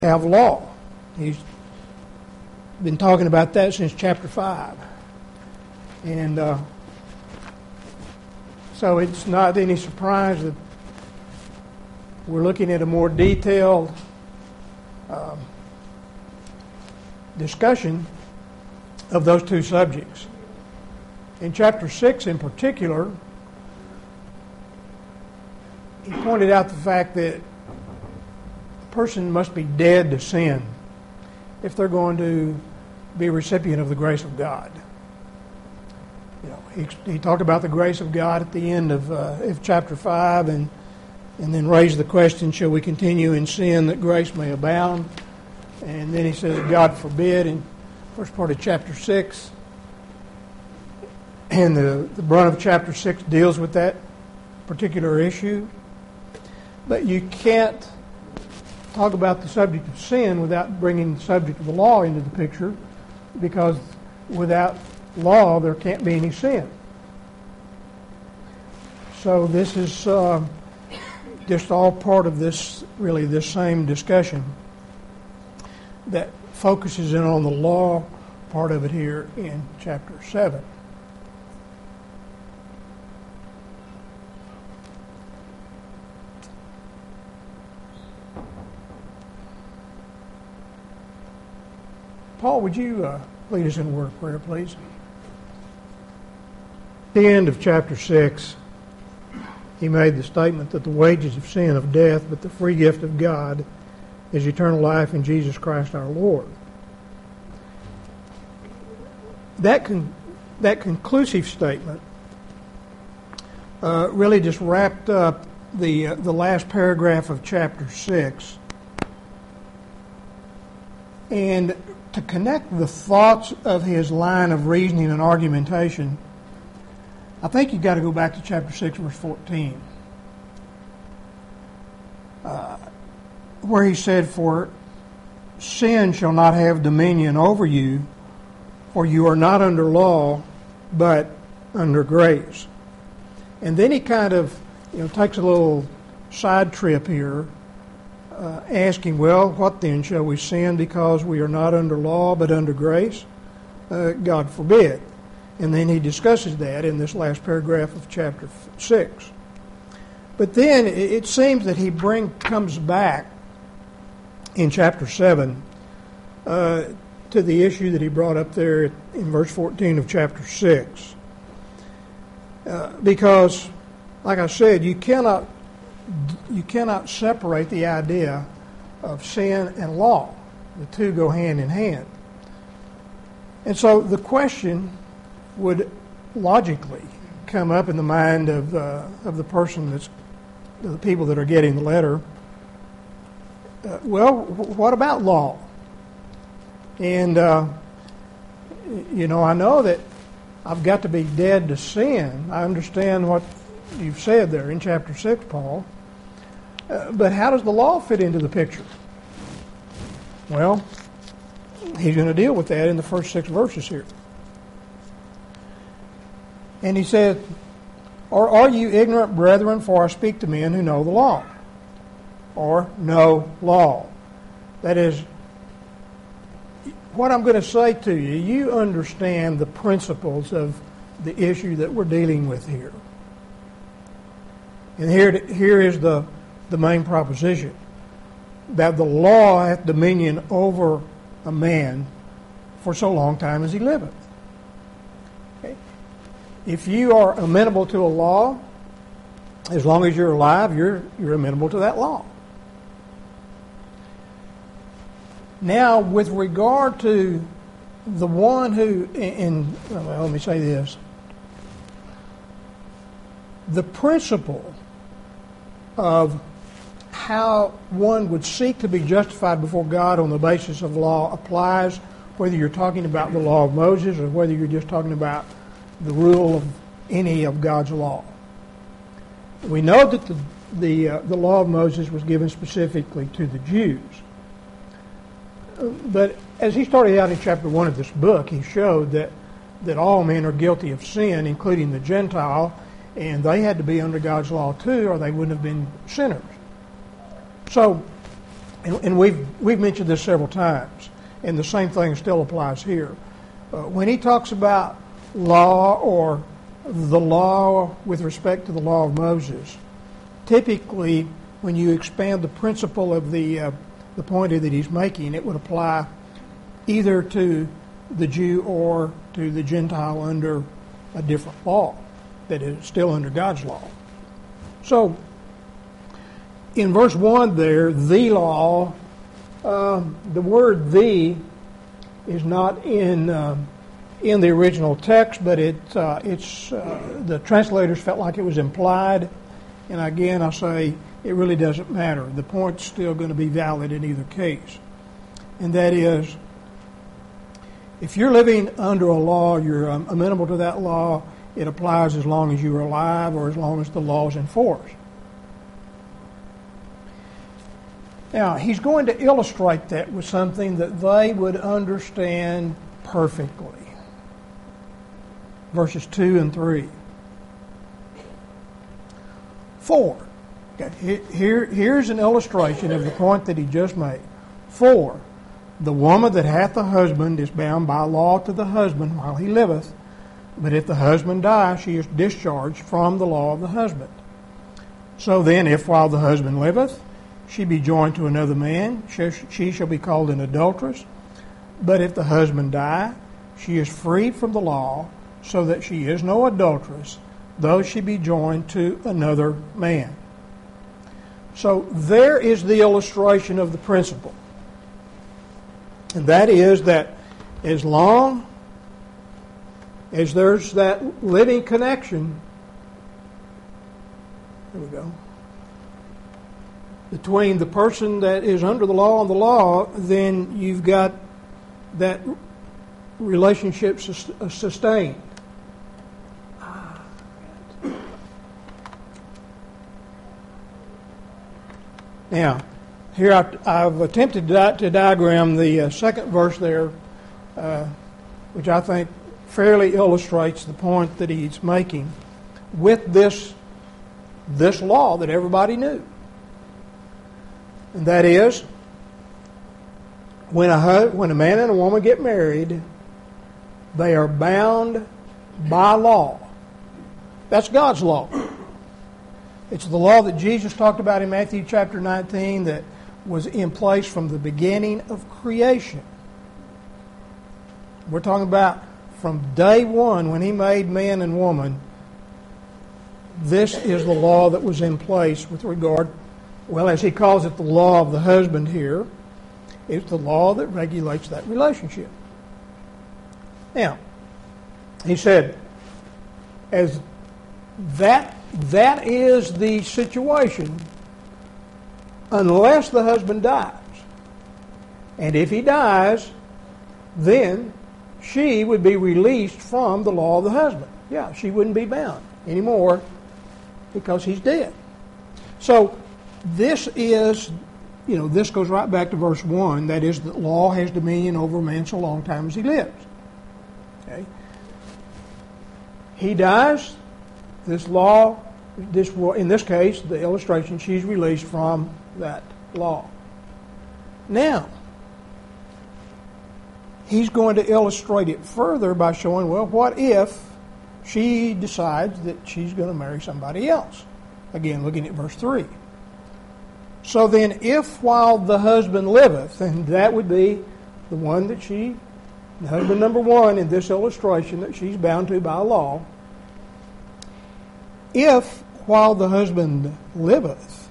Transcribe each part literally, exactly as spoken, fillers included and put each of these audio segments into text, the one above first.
have law. He's been talking about that since chapter five. And uh, so it's not any surprise that we're looking at a more detailed um, discussion of those two subjects. In chapter six in particular, he pointed out the fact that a person must be dead to sin if they're going to be a recipient of the grace of God. You know, he, he talked about the grace of God at the end of, uh, of chapter five, and and then raised the question, shall we continue in sin that grace may abound? And then he says, God forbid, in first part of chapter six. And the, the brunt of chapter six deals with that particular issue. But you can't talk about the subject of sin without bringing the subject of the law into the picture, because without law there can't be any sin. So this is uh, just all part of this, really, this same discussion that focuses in on the law part of it here in chapter seven. Paul, would you uh, lead us in a word of prayer, please? At the end of chapter six, he made the statement that the wages of sin of death, but the free gift of God is eternal life in Jesus Christ our Lord. That con- that conclusive statement uh, really just wrapped up the uh, the last paragraph of chapter six. And to connect the thoughts of his line of reasoning and argumentation, I think you've got to go back to chapter six, verse fourteen, uh, where he said, for sin shall not have dominion over you, for you are not under law, but under grace. And then he kind of, you know, takes a little side trip here, uh, asking, well, what then? Shall we sin because we are not under law, but under grace? Uh, God forbid. And then he discusses that in this last paragraph of chapter six. But then it seems that he bring comes back in chapter seven uh, to the issue that he brought up there in verse fourteen of chapter six. Uh, because, like I said, you cannot you cannot separate the idea of sin and law. The two go hand in hand. And so the question would logically come up in the mind of uh, of the person that's the people that are getting the letter. Uh, well, w- what about law? And uh, you know, I know that I've got to be dead to sin. I understand what you've said there in chapter six, Paul. Uh, but how does the law fit into the picture? Well, he's going to deal with that in the first six verses here. And he said, or are you ignorant, brethren, for I speak to men who know the law? Or know law. That is, what I'm going to say to you, you understand the principles of the issue that we're dealing with here. And here, here is the, the main proposition, that the law hath dominion over a man for so long time as he liveth. If you are amenable to a law, as long as you're alive, you're you're amenable to that law. Now, with regard to the one who, and well, let me say this, the principle of how one would seek to be justified before God on the basis of law applies whether you're talking about the law of Moses or whether you're just talking about the rule of any of God's law. We know that the the, uh, the law of Moses was given specifically to the Jews. But as he started out in chapter one of this book, he showed that, that all men are guilty of sin, including the Gentile, and they had to be under God's law too, or they wouldn't have been sinners. So And, and we've, we've mentioned this several times, and the same thing still applies here. Uh, when he talks about law or the law with respect to the law of Moses, typically when you expand the principle of the, uh, the point that he's making, it would apply either to the Jew or to the Gentile under a different law that is still under God's law. So, in verse one there, the law, uh, the word the is not in uh, in the original text, but it uh, it's uh, the translators felt like it was implied. And again, I say it really doesn't matter. The point's still going to be valid in either case. And that is, if you're living under a law, you're um, amenable to that law, it applies as long as you're alive or as long as the law is in force. Now, he's going to illustrate that with something that they would understand perfectly. Verses two and three. For, okay, here, here's an illustration of the point that he just made. For, the woman that hath a husband is bound by law to the husband while he liveth, but if the husband die, she is discharged from the law of the husband. So then, if while the husband liveth, she be joined to another man, she shall be called an adulteress. But if the husband die, she is freed from the law, so that she is no adulteress, though she be joined to another man. So there is the illustration of the principle. And that is that as long as there's that living connection, there we go, between the person that is under the law and the law, then you've got that relationship sustained. Now, here I've, I've attempted to, di- to diagram the uh, second verse there, uh, which I think fairly illustrates the point that he's making with this, this law that everybody knew. And that is, when a, when a man and a woman get married, they are bound by law. That's God's law. It's the law that Jesus talked about in Matthew chapter nineteen that was in place from the beginning of creation. We're talking about from day one when he made man and woman. This is the law that was in place with regard, well, as he calls it, the law of the husband here. It's the law that regulates that relationship. Now, he said, as that that is the situation unless the husband dies. And if he dies, then she would be released from the law of the husband. Yeah, she wouldn't be bound anymore because he's dead. So this is, you know, this goes right back to verse one. That is, that law has dominion over a man so long time as he lives. Okay. He dies. This law, this will, in this case, the illustration, she's released from that law. Now, he's going to illustrate it further by showing, well, what if she decides that she's going to marry somebody else? Again, looking at verse three. So then, if while the husband liveth, and that would be the one that she, the husband number one in this illustration that she's bound to by law, if while the husband liveth,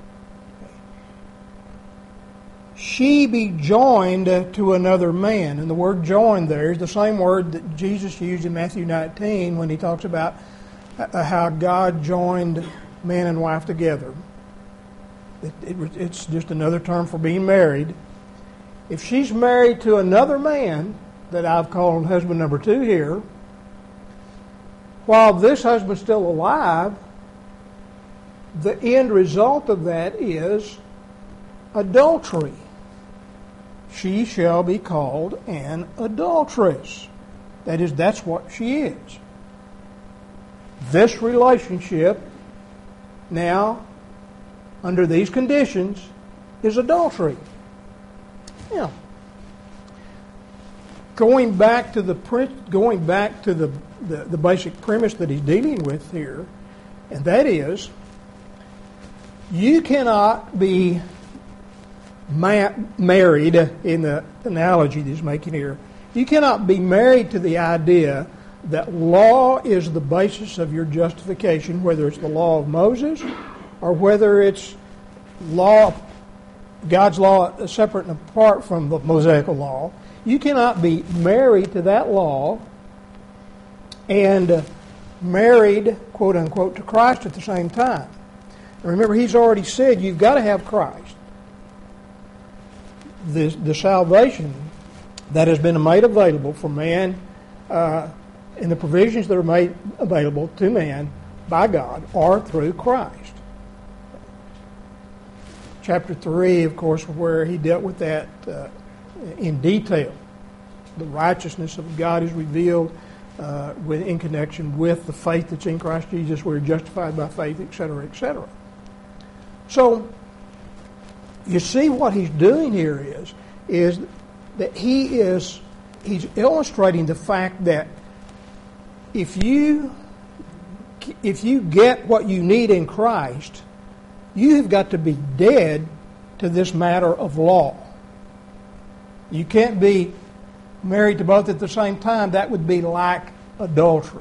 she be joined to another man. And the word joined there is the same word that Jesus used in Matthew nineteen when he talks about how God joined man and wife together. It, it, it's just another term for being married. If she's married to another man that I've called husband number two here, while this husband's still alive, the end result of that is adultery. She shall be called an adulteress. That is, that's what she is. This relationship now, under these conditions, is adultery. Now, going back to the going back to the, the, the basic premise that he's dealing with here, and that is, you cannot be ma- married, in the analogy that he's making here, you cannot be married to the idea that law is the basis of your justification, whether it's the law of Moses or whether it's law, God's law separate and apart from the Mosaic law. You cannot be married to that law and married, quote unquote, to Christ at the same time. And remember, he's already said you've got to have Christ. The, the salvation that has been made available for man, uh, and the provisions that are made available to man by God are through Christ. Chapter three, of course, where he dealt with that uh, in detail. The righteousness of God is revealed uh, with, in connection with the faith that's in Christ Jesus. We're justified by faith, et cetera, et cetera. So, you see what he's doing here is, is that he is he's illustrating the fact that if you if you get what you need in Christ, you have got to be dead to this matter of law. You can't be married to both at the same time. That would be like adultery.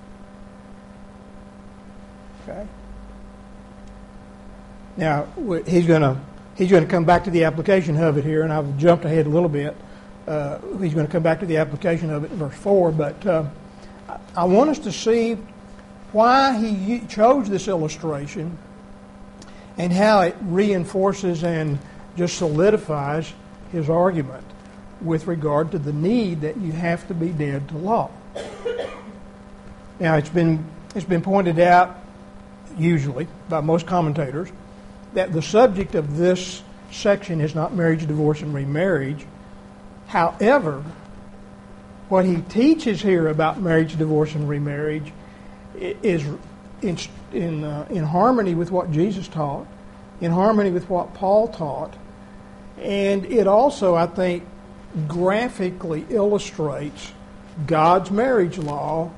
Okay? Now, he's going to he's going to come back to the application of it here, and I've jumped ahead a little bit. Uh, he's going to come back to the application of it in verse four, but uh, I want us to see why he chose this illustration and how it reinforces and just solidifies his argument with regard to the need that you have to be dead to law. Now, it's been it's been pointed out, usually, by most commentators, that the subject of this section is not marriage, divorce, and remarriage. However, what he teaches here about marriage, divorce, and remarriage is in in, uh, in harmony with what Jesus taught, in harmony with what Paul taught, and it also, I think, graphically illustrates God's marriage law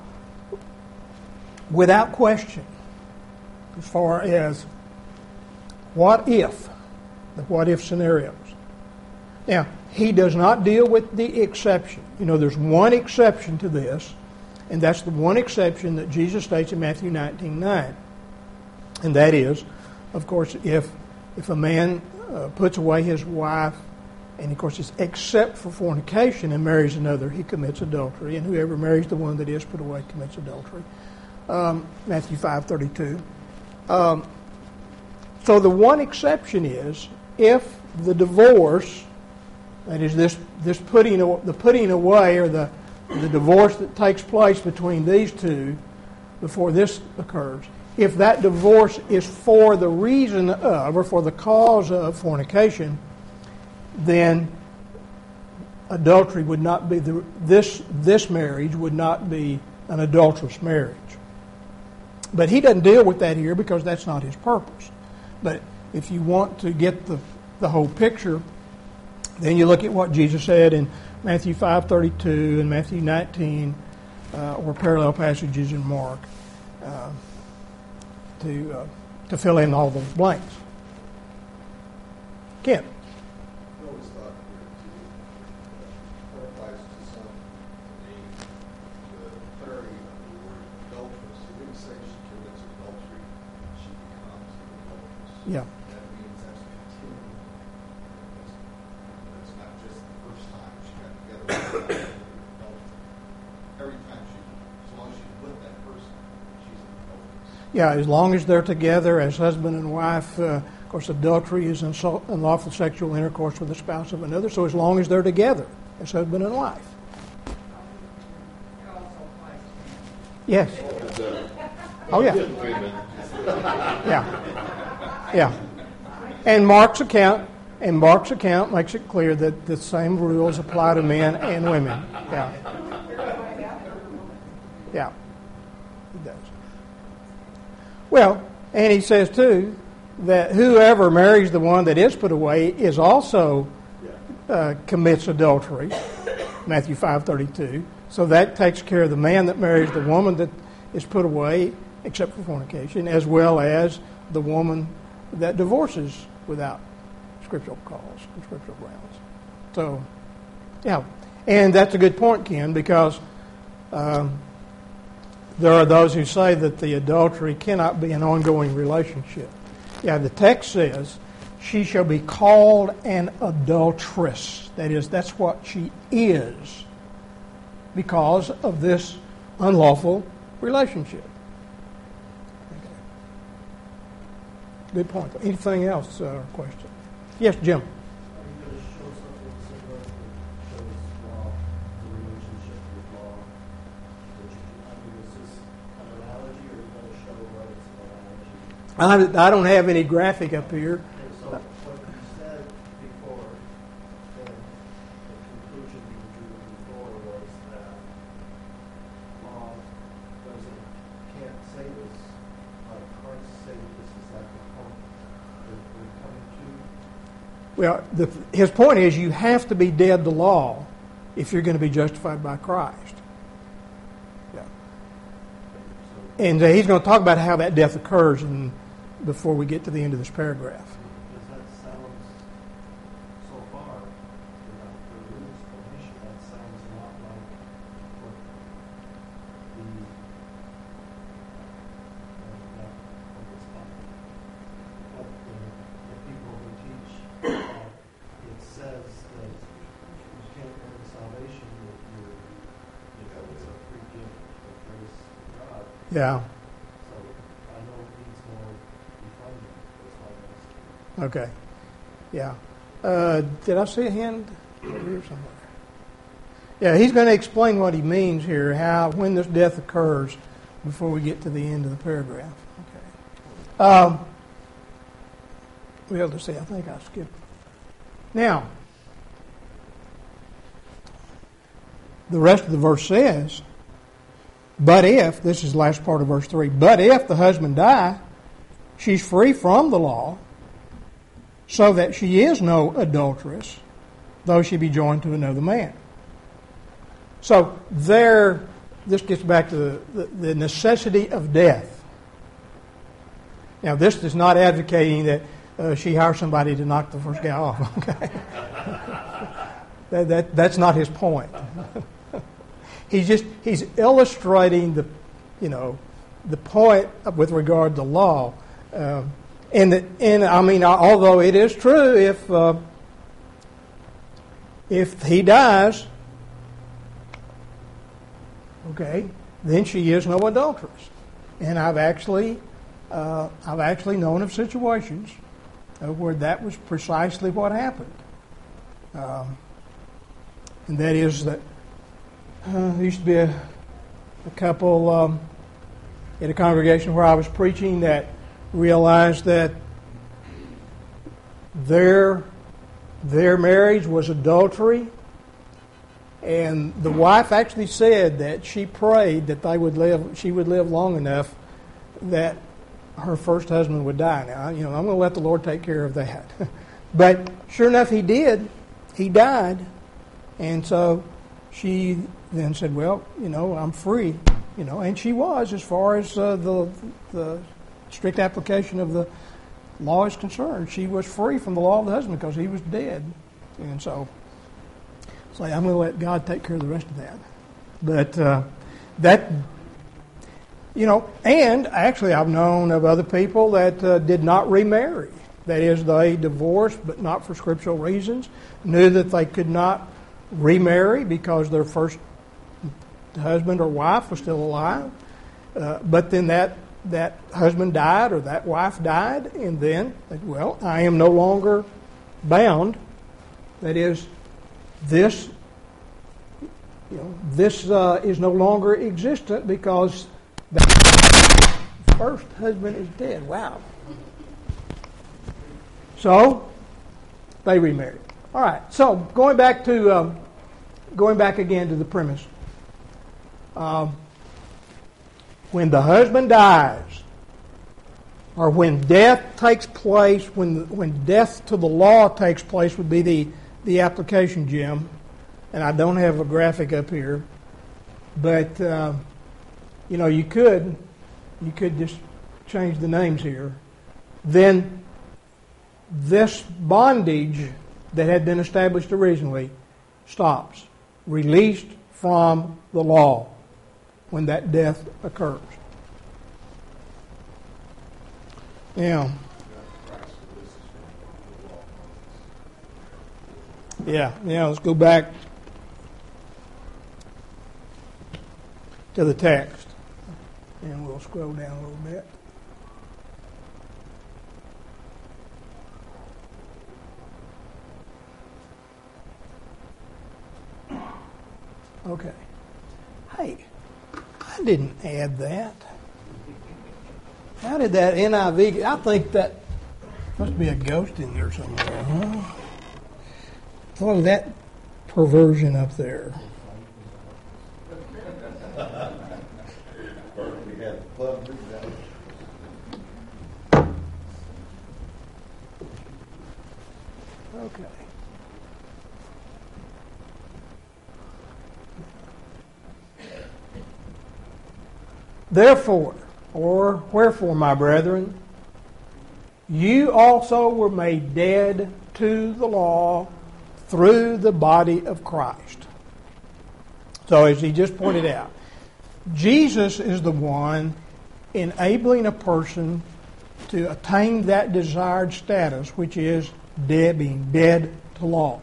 without question, as far as what if, the what if scenarios. Now, he does not deal with the exception. You know, there's one exception to this, and that's the one exception that Jesus states in Matthew nineteen nine. And that is, of course, if if a man uh, puts away his wife, and of course it's except for fornication, and marries another, he commits adultery. And whoever marries the one that is put away commits adultery. Um, Matthew five thirty-two. Um, so the one exception is if the divorce, that is this this putting the putting away or the the divorce that takes place between these two before this occurs, if that divorce is for the reason of or for the cause of fornication, then adultery would not be the this this marriage would not be an adulterous marriage. But he doesn't deal with that here because that's not his purpose. But if you want to get the, the whole picture, then you look at what Jesus said in Matthew five thirty-two and Matthew nineteen, uh, or parallel passages in Mark, uh, to uh, to fill in all those blanks. Kent. I always thought here to applies to some the, the clarity of the word adulteress. It didn't say she commits adultery, she becomes an adulteress. Yeah. That means that's continuing. That's, that's not just the first time she got together with adultery. Every time she, as long as she's with that person, she's an adulteress. Yeah, as long as they're together as husband and wife. Uh, of course, adultery is insult, unlawful sexual intercourse with the spouse of another. So as long as they're together as husband and wife. Yes. Oh, yeah. Yeah. Yeah. And Mark's account, and Mark's account makes it clear that the same rules apply to men and women. Yeah. Yeah. It does. Well, and he says too that whoever marries the one that is put away is also uh, commits adultery, Matthew five thirty-two. So that takes care of the man that marries the woman that is put away, except for fornication, as well as the woman that divorces without scriptural cause, scriptural grounds. So, yeah. And that's a good point, Ken, because um, there are those who say that the adultery cannot be an ongoing relationship. Yeah, the text says, she shall be called an adulteress. That is, that's what she is because of this unlawful relationship. Okay. Good point. Anything else, uh, question? Yes, Jim. I I don't have any graphic up here. Okay, so what you said before, the, the conclusion you drew before was that law doesn't, can't say this, but Christ say this is at the point that we're coming to. Well, the, his point is you have to be dead to law if you're going to be justified by Christ. Yeah. And uh, he's going to talk about how that death occurs in before we get to the end of this paragraph. Because that sounds, so far, without further explanation, that sounds a lot like what the, uh, not what it's called, what the, the people who teach, uh, it says that you can't earn salvation with your, you know, it's a free gift of grace of God. Yeah. Okay. Yeah. Uh, did I see a hand over here somewhere? Yeah, he's going to explain what he means here, how when this death occurs before we get to the end of the paragraph. Okay. Um, well, to see, I think I skipped. Now, the rest of the verse says, but if, this is the last part of verse three, but if the husband die, she's free from the law, so that she is no adulteress, though she be joined to another man. So there, this gets back to the, the, the necessity of death. Now, this is not advocating that uh, she hire somebody to knock the first guy off. Okay, that, that that's not his point. he's just he's illustrating the, you know, the point with regard to law. Uh, And, and I mean, although it is true, if uh, if he dies, okay, then she is no adulteress. And I've actually uh, I've actually known of situations uh, where that was precisely what happened. Um, and that is that uh, there used to be a, a couple um, in a congregation where I was preaching that realized that their their marriage was adultery, and the wife actually said that she prayed that they would live she would live long enough that her first husband would die. Now, you know, I'm going to let the Lord take care of that. But sure enough, he did. He died, and so she then said, "Well, you know, I'm free." You know, and she was, as far as uh, the the strict application of the law is concerned. She was free from the law of the husband because he was dead. And so, so I'm going to let God take care of the rest of that. But uh, that, you know, and actually I've known of other people that uh, did not remarry. That is, they divorced, but not for scriptural reasons, knew that they could not remarry because their first husband or wife was still alive. Uh, but then that that husband died or that wife died, and then, well, I am no longer bound. That is, this, you know, this uh, is no longer existent because the first husband is dead. Wow. So they remarried. All right. So going back to um, going back again to the premise. Um, When the husband dies, or when death takes place, when when death to the law takes place would be the, the application, Jim. And I don't have a graphic up here, but uh, you know, you could you could just change the names here. Then this bondage that had been established originally stops, released from the law when that death occurs. Now, yeah, yeah, let's go back to the text, and we'll scroll down a little bit. Okay. Hey, I didn't add that. How did that N I V? I think that must be a ghost in there somewhere, huh? What was that perversion up there? Okay. Therefore, or wherefore, my brethren, you also were made dead to the law through the body of Christ. So as he just pointed out, Jesus is the one enabling a person to attain that desired status, which is dead, being dead to law.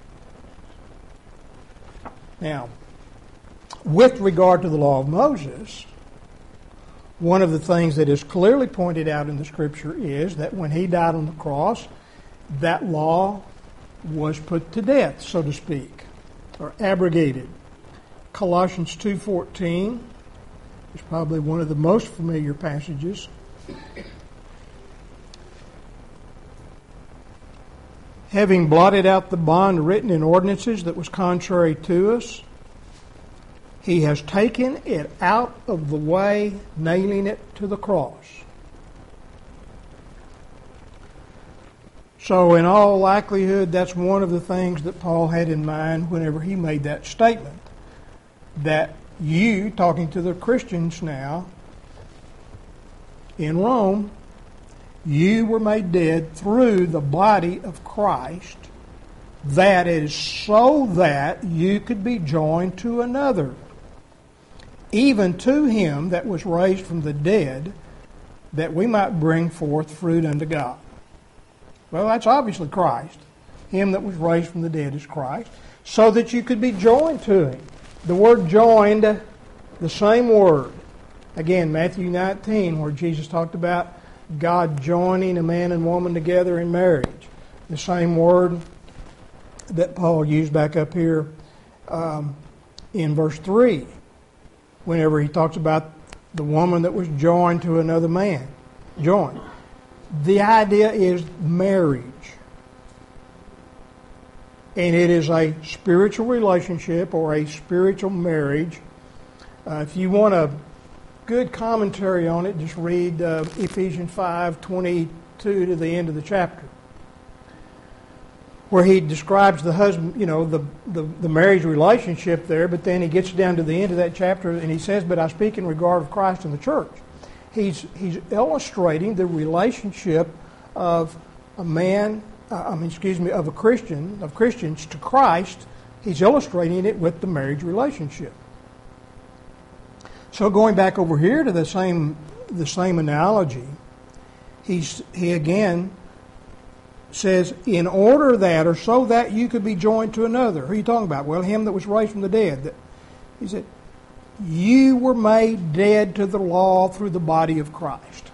Now, with regard to the law of Moses, one of the things that is clearly pointed out in the Scripture is that when he died on the cross, that law was put to death, so to speak, or abrogated. Colossians two fourteen is probably one of the most familiar passages. Having blotted out the bond written in ordinances that was contrary to us, he has taken it out of the way, nailing it to the cross. So in all likelihood, that's one of the things that Paul had in mind whenever he made that statement. That you, talking to the Christians now in Rome, you were made dead through the body of Christ. That is so that you could be joined to another, even to him that was raised from the dead, that we might bring forth fruit unto God. Well, that's obviously Christ. Him that was raised from the dead is Christ, so that you could be joined to him. The word joined, the same word. Again, Matthew nineteen, where Jesus talked about God joining a man and woman together in marriage. The same word that Paul used back up here um, in verse three, whenever he talks about the woman that was joined to another man. Joined. The idea is marriage. And it is a spiritual relationship or a spiritual marriage. Uh, if you want a good commentary on it, just read uh, Ephesians five twenty-two to the end of the chapter, where he describes the husband, you know, the, the, the marriage relationship there, but then he gets down to the end of that chapter and he says, but I speak in regard of Christ and the church. He's, he's illustrating the relationship of a man, uh, I mean, excuse me, of a Christian, of Christians to Christ. He's illustrating it with the marriage relationship. So going back over here to the same the same analogy, he's he again says, in order that, or so that you could be joined to another. Who are you talking about? Well, him that was raised from the dead. He said, you were made dead to the law through the body of Christ.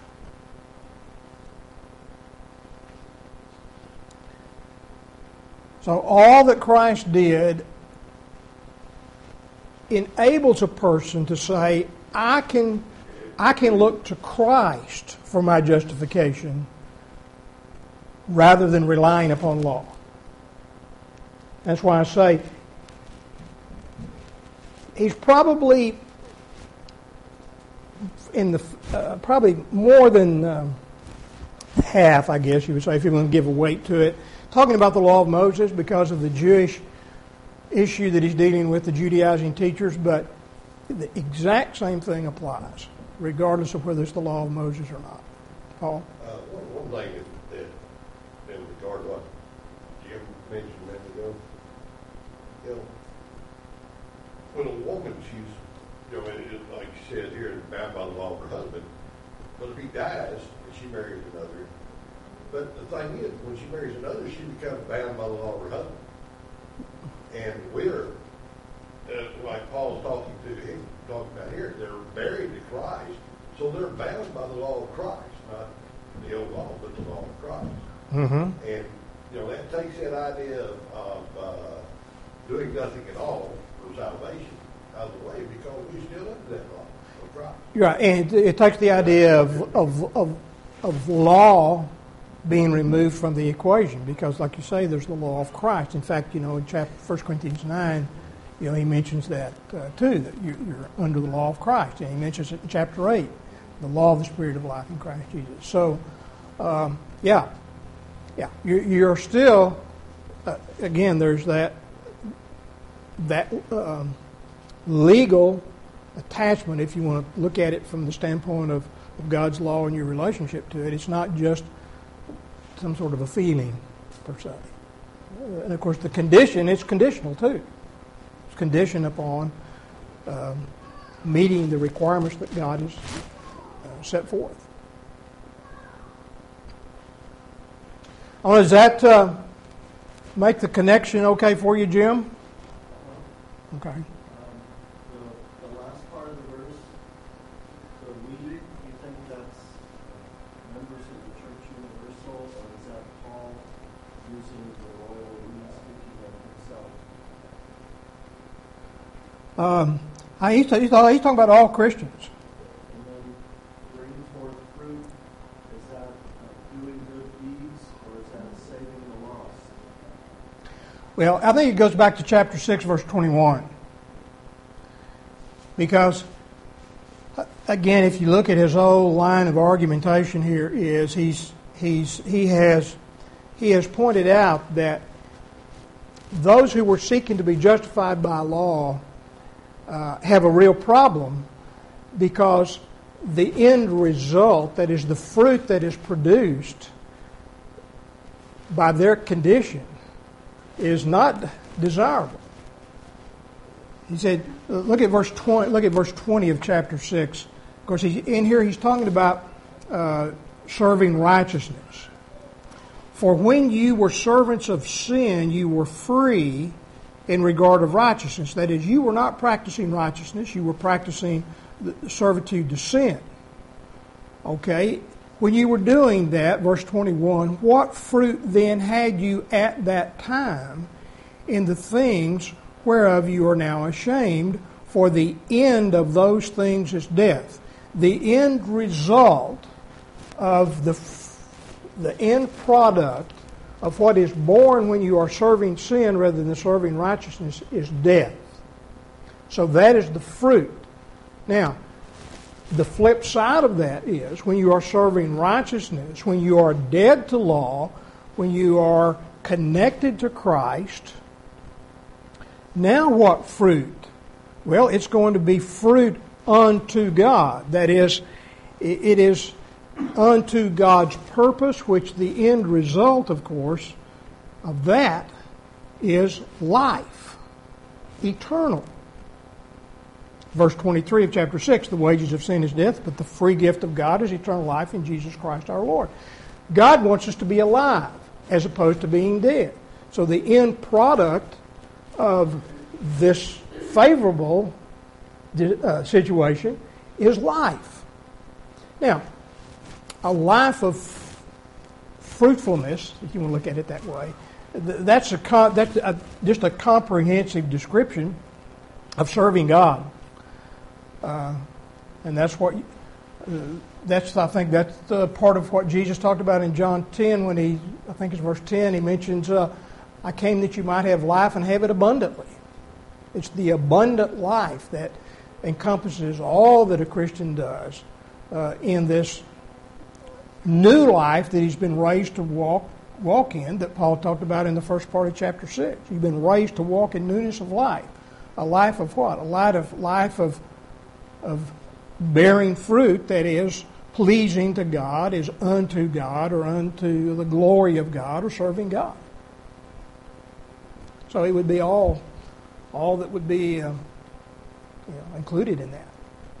So all that Christ did enables a person to say, I can, I can look to Christ for my justification rather than relying upon law. That's why I say he's probably in the uh, probably more than uh, half, I guess you would say, if you want to give a weight to it, talking about the law of Moses because of the Jewish issue that he's dealing with, the Judaizing teachers, but the exact same thing applies, regardless of whether it's the law of Moses or not. Paul? Uh, one, one thing that, that in regard to what Jim mentioned a minute ago, you know, when a woman, she's, you know, it, it, like she said here, bound by the law of her husband, but if he dies and she marries another, but the thing is, when she marries another, she becomes bound by the law of her husband. And we're, uh, like Paul's talking to him, talking about here, they're married to Christ, so they're bound by the law of Christ, not the old law, but the law of Christ. Mm-hmm. And, you know, that takes that idea of, of uh, doing nothing at all for salvation out of the way, because we're still under that law of Christ. Right, and it, it takes the idea of, of, of, of law being removed from the equation, because, like you say, there's the law of Christ. In fact, you know, in chapter First Corinthians nine, you know, he mentions that uh, too, that you, you're under the law of Christ. And he mentions it in chapter eight, the law of the Spirit of life in Christ Jesus. So, um, yeah, yeah, you're, you're still, uh, again, there's that that um, legal attachment, if you want to look at it from the standpoint of, of God's law and your relationship to it. It's not just some sort of a feeling, per se. And, of course, the condition, it's conditional, too. It's conditioned upon um, meeting the requirements that God has uh, set forth. Oh, does that uh, make the connection okay for you, Jim? Okay. Um, the, the last part of the verse, the we, you think that's members of the church universal, or is that Paul using the royal we, speaking of himself? Um, I, he's, he's, he's talking about all Christians. And then bring forth fruit, is that uh, doing good deeds, or is that saving the lost? Well, I think it goes back to chapter six, verse twenty-one. Because, again, if you look at his whole line of argumentation here, is he's he's he has he has pointed out that those who were seeking to be justified by law uh, have a real problem, because the end result, that is the fruit that is produced by their condition, is not desirable. He said, look at verse twenty. Look at verse twenty of chapter six. Of course, he, in here he's talking about uh, serving righteousness. For when you were servants of sin, you were free in regard of righteousness. That is, you were not practicing righteousness; you were practicing the servitude to sin. Okay. When you were doing that, verse twenty-one, what fruit then had you at that time in the things whereof you are now ashamed? For the end of those things is death. The end result of the, the end product of what is born when you are serving sin rather than serving righteousness is death. So that is the fruit. Now, the flip side of that is when you are serving righteousness, when you are dead to law, when you are connected to Christ, now what fruit? Well, it's going to be fruit unto God. That is, it is unto God's purpose, which the end result, of course, of that is life, eternal. Verse twenty-three of chapter six, the wages of sin is death, but the free gift of God is eternal life in Jesus Christ our Lord. God wants us to be alive as opposed to being dead. So the end product of this favorable uh, situation is life. Now, a life of fruitfulness, if you want to look at it that way, that's a that's a, just a comprehensive description of serving God. Uh, and that's what, uh, that's I think that's the part of what Jesus talked about in John ten when he, I think it's verse ten, he mentions, uh, I came that you might have life and have it abundantly. It's the abundant life that encompasses all that a Christian does uh, in this new life that he's been raised to walk walk in, that Paul talked about in the first part of chapter six. You've been raised to walk in newness of life. A life of what? A life of life of of bearing fruit that is pleasing to God, is unto God, or unto the glory of God, or serving God. So it would be all all that would be uh, you know, included in that.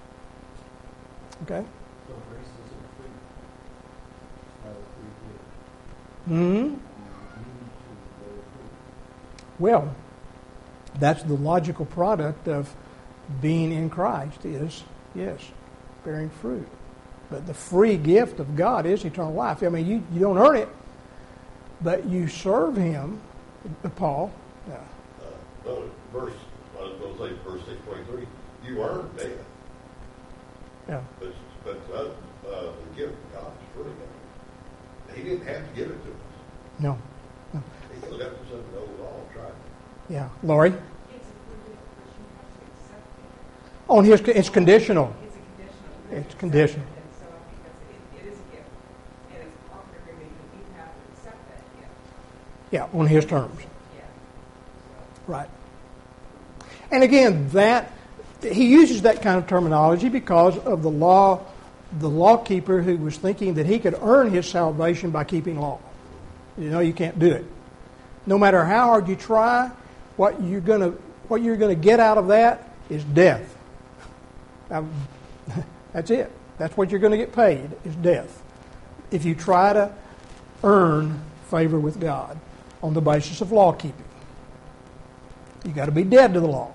Okay? So grace isn't free. It's not a free gift. Hmm. You need to bear fruit. Well, that's the logical product of being in Christ is, yes, bearing fruit. But the free gift of God is eternal life. I mean, you, you don't earn it, but you serve Him, Paul. Yeah. Uh, no, verse, I was going to say, verse six twenty-three, you earned death. Yeah. But, but uh, uh, the gift of God is free. He didn't have to give it to us. No. No. He left us under the old law, tried. Yeah. Lori? It's a free gift, but you have to accept it. On his, it's conditional. It's a conditional. It's conditional. And so I think that's, it, it is a gift. And it's offered every day, but you have to accept that gift. Yeah, on his terms. Yeah. Right. And again, that he uses that kind of terminology because of the law, the law keeper who was thinking that he could earn his salvation by keeping law. You know, you can't do it. No matter how hard you try, what you're gonna what you're gonna get out of that is death. Now, that's it. That's what you're going to get paid is death. If you try to earn favor with God on the basis of law keeping, you got to be dead to the law.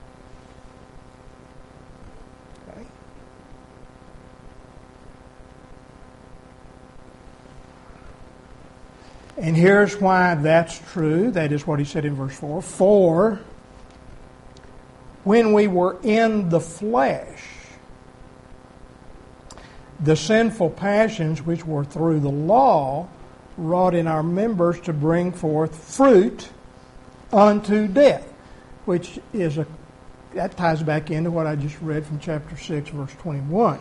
Okay. And here's why that's true. That is what he said in verse four. For when we were in the flesh, the sinful passions which were through the law wrought in our members to bring forth fruit unto death, which is a that ties back into what I just read from chapter six, verse twenty-one.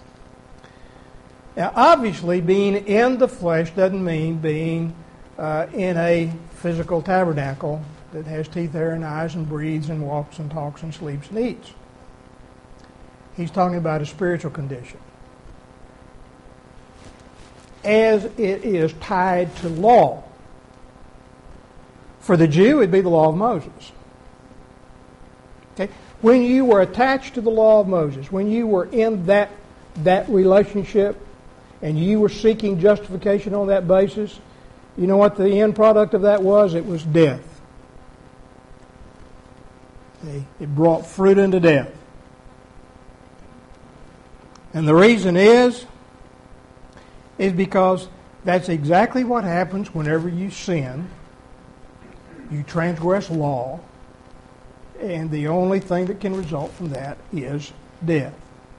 Now, obviously, being in the flesh doesn't mean being uh, in a physical tabernacle that has teeth, hair, and eyes, and breathes, and walks, and talks, and sleeps, and eats. He's talking about a spiritual condition, as it is tied to law. For the Jew, it'd be the law of Moses. Okay? When you were attached to the law of Moses, when you were in that, that relationship, and you were seeking justification on that basis, you know what the end product of that was? It was death. Okay? It brought fruit unto death. And the reason is, is because that's exactly what happens whenever you sin. You transgress law, and the only thing that can result from that is death.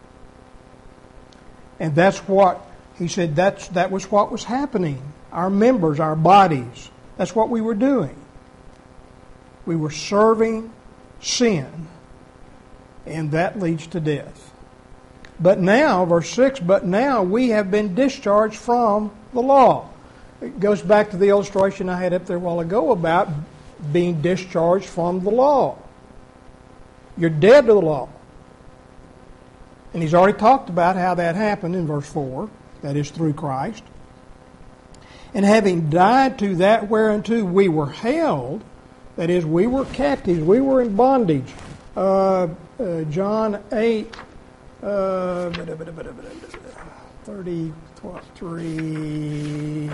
And that's what, he said, that's, that was what was happening. Our members, our bodies, that's what we were doing. We were serving sin, and that leads to death. But now, verse six, but now we have been discharged from the law. It goes back to the illustration I had up there a while ago about being discharged from the law. You're dead to the law. And he's already talked about how that happened in verse four, that is through Christ. And having died to that whereunto we were held, that is, we were captives, we were in bondage. Uh, uh, John eight, uh, thirty-three,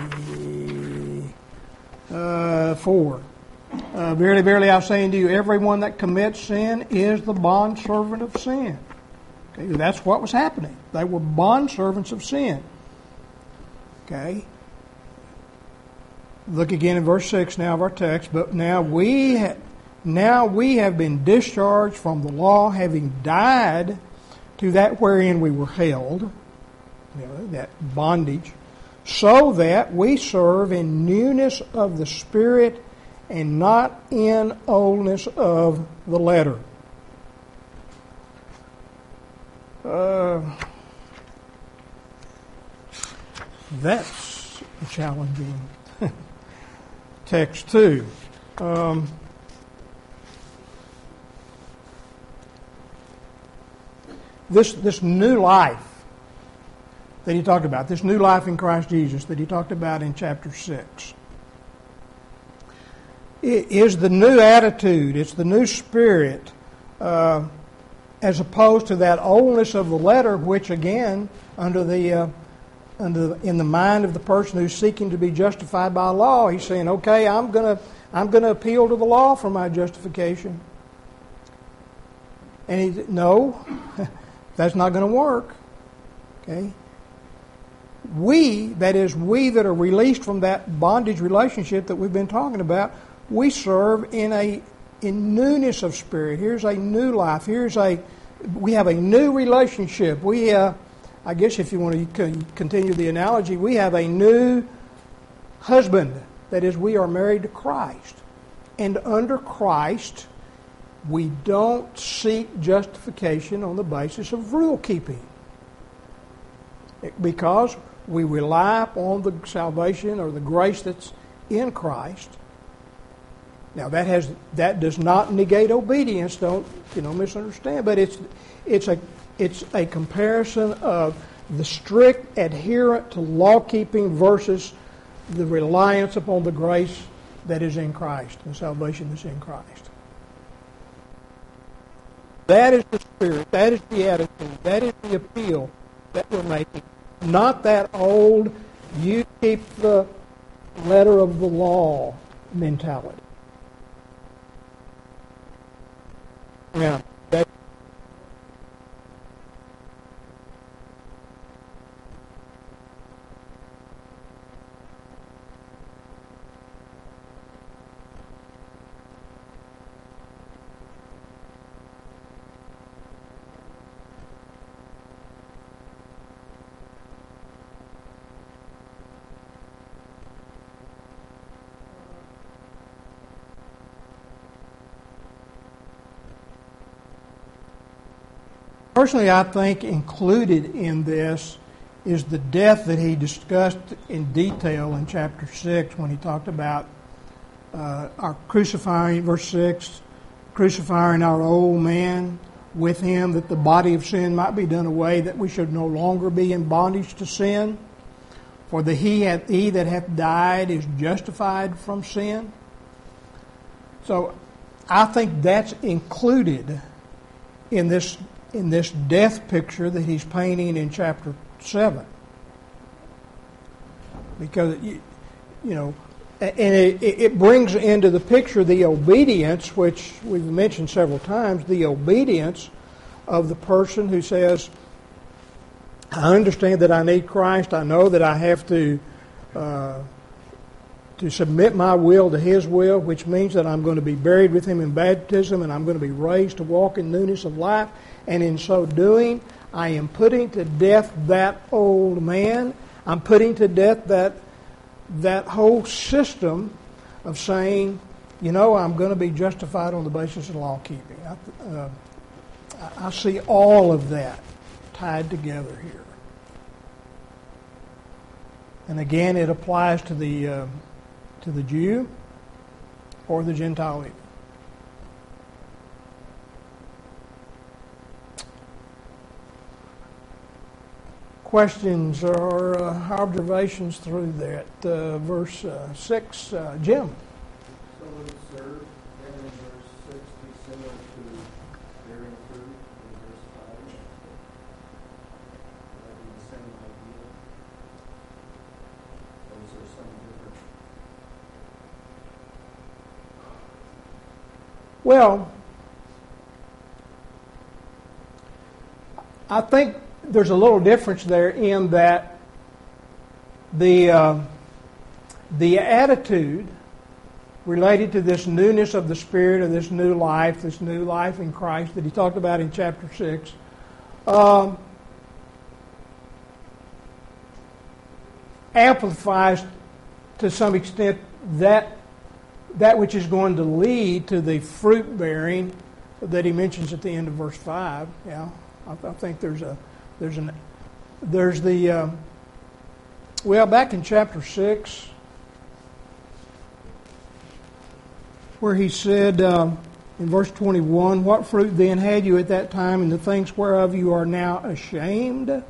uh, four. Uh, verily, verily, I say unto you, everyone that commits sin is the bondservant of sin. Okay, that's what was happening. They were bondservants of sin. Okay. Look again in verse six now of our text. But now we, ha- now we have been discharged from the law, having died to that wherein we were held, you know, that bondage, so that we serve in newness of the Spirit and not in oldness of the letter. Uh, that's a challenging text too. Um, this this new life that he talked about, this new life in Christ Jesus that he talked about in chapter six, it is the new attitude. It's the new spirit, uh, as opposed to that oldness of the letter, which again, under the uh, under the, in the mind of the person who's seeking to be justified by law, he's saying, "Okay, I'm gonna I'm gonna appeal to the law for my justification." And he no, that's not going to work. Okay. We, that is, we that are released from that bondage relationship that we've been talking about, we serve in a in newness of spirit. Here's a new life. Here's a we have a new relationship. We, uh, I guess, if you want to continue the analogy, we have a new husband. That is, we are married to Christ, and under Christ, we don't seek justification on the basis of rule keeping, because we rely upon the salvation or the grace that's in Christ. Now that has that does not negate obedience. Don't you know misunderstand? But it's it's a it's a comparison of the strict adherent to law keeping versus the reliance upon the grace that is in Christ, the salvation that's in Christ. That is the spirit. That is the attitude. That is the appeal that we're making. Not that old, you keep the letter of the law mentality. Yeah, that, personally, I think included in this is the death that he discussed in detail in chapter six when he talked about uh, our crucifying, verse six, crucifying our old man with him, that the body of sin might be done away, that we should no longer be in bondage to sin. For the he, hath, he that hath died is justified from sin. So I think that's included in this in this death picture that he's painting in chapter seven. Because, you, you know, and it, it brings into the picture the obedience, which we've mentioned several times, the obedience of the person who says, I understand that I need Christ. I know that I have to uh, to submit my will to His will, which means that I'm going to be buried with Him in baptism and I'm going to be raised to walk in newness of life. And in so doing, I am putting to death that old man. I'm putting to death that that whole system of saying, you know, I'm going to be justified on the basis of law keeping. I, uh, I see all of that tied together here. And again, it applies to the uh, to the Jew or the Gentile either. Questions or uh, observations through that uh, verse uh, six, uh, Jim? So would it serve then in verse six be similar to bearing fruit in verse five? Would that be the same idea? Or is there some difference? Well, I think there's a little difference there in that the uh, the attitude related to this newness of the Spirit, of this new life, this new life in Christ that he talked about in chapter six, um, amplifies to some extent that that which is going to lead to the fruit bearing that he mentions at the end of verse five. Yeah, I, I think there's a There's an, there's the, um, Well, back in chapter six, where he said um, in verse twenty-one, "What fruit then had you at that time in the things whereof you are now ashamed?"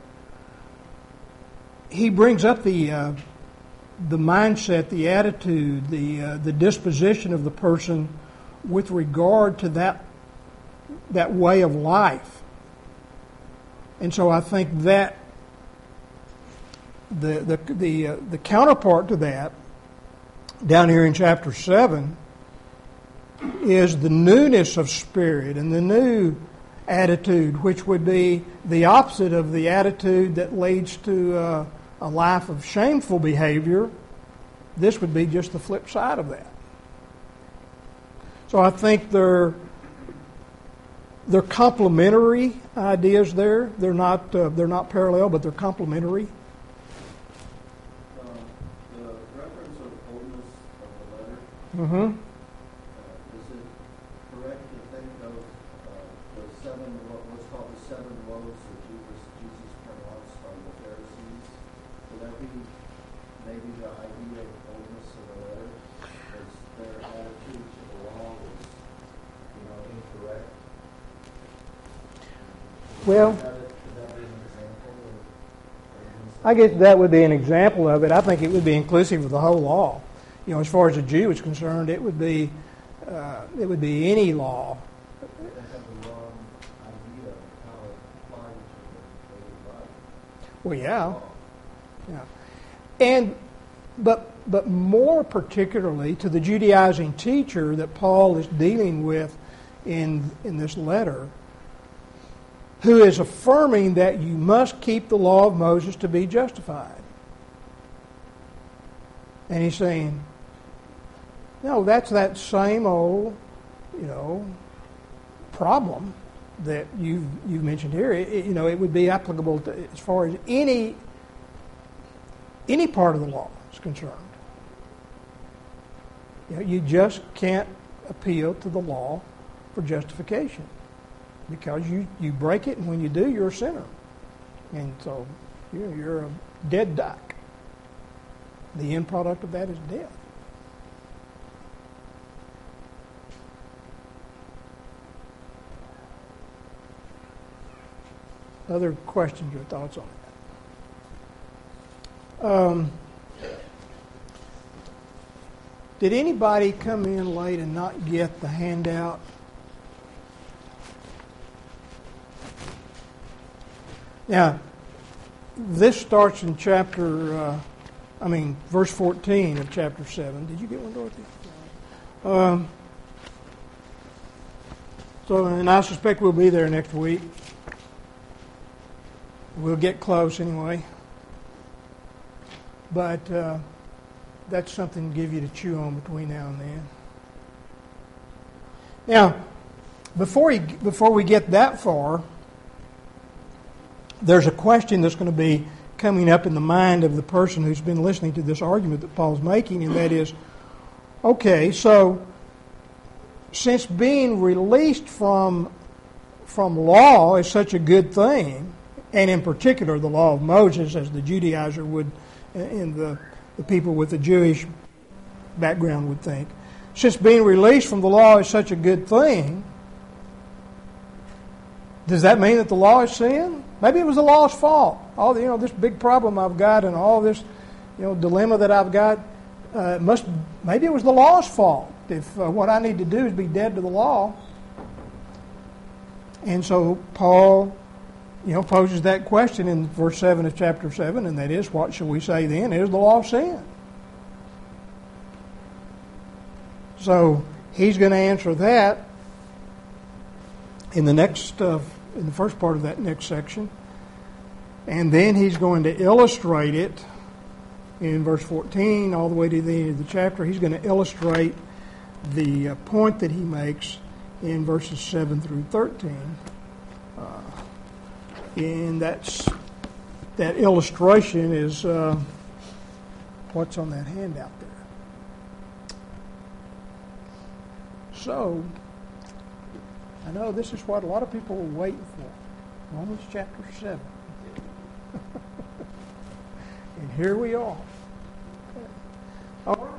He brings up the uh, the mindset, the attitude, the uh, the disposition of the person with regard to that that way of life. And so I think that the the the uh, the counterpart to that down here in chapter seven is the newness of spirit and the new attitude, which would be the opposite of the attitude that leads to uh, a life of shameful behavior. This would be just the flip side of that. So I think they're they're complementary ideas there. They're not uh, they're not parallel, but they're complementary. Uh, the reference of boldness of the letter, Mm-hmm. uh, is it correct to think of uh, the seven, what was called the seven woes that Jesus, Jesus pronounced on the Pharisees? Would that be maybe the idea of boldness of the letter? Because their attitude to the law was, you know, incorrect? Well, Could that, could that be an example of boldness? I guess that would be an example of it. I think it would be inclusive of the whole law. You know, as far as a Jew is concerned, it would be uh, it would be any law. They have the wrong idea of how it applies to their daily life. Well, yeah, yeah, and but but more particularly to the Judaizing teacher that Paul is dealing with in in this letter, who is affirming that you must keep the law of Moses to be justified. And he's saying, no, that's that same old, you know, problem that you've, you've mentioned here. It, it, you know, it would be applicable to, as far as any, any part of the law is concerned. You know, you just can't appeal to the law for justification, because you, you break it, and when you do, you're a sinner. And so you're, you're a dead duck. The end product of that is death. Other questions or thoughts on that? Um, did anybody come in late and not get the handout? Now, this starts in chapter, uh, I mean, verse fourteen of chapter seven. Did you get one, Dorothy? Um, so, and I suspect we'll be there next week. We'll get close anyway. But uh, that's something to give you to chew on between now and then. Now, before, he, before we get that far, there's a question that's going to be coming up in the mind of the person who's been listening to this argument that Paul's making, and that is, okay, so since being released from from law is such a good thing, and in particular the law of Moses, as the Judaizer would, and the, the people with the Jewish background would think, since being released from the law is such a good thing, does that mean that the law is sin? Maybe it was the law's fault. All the, you know, this big problem I've got and all this, you know, dilemma that I've got, uh, must maybe it was the law's fault. If uh, what I need to do is be dead to the law, and so Paul, you know, poses that question in verse seven of chapter seven, and that is, what shall we say then? Is the law sin? So he's going to answer that in the next. Uh, in the first part of that next section. And then he's going to illustrate it in verse fourteen all the way to the end of the chapter. He's going to illustrate the uh, point that he makes in verses seven through thirteen. Uh, and that's, that illustration is uh, what's on that handout there. So, I know this is what a lot of people were waiting for. Romans chapter seven. And here we are. All right.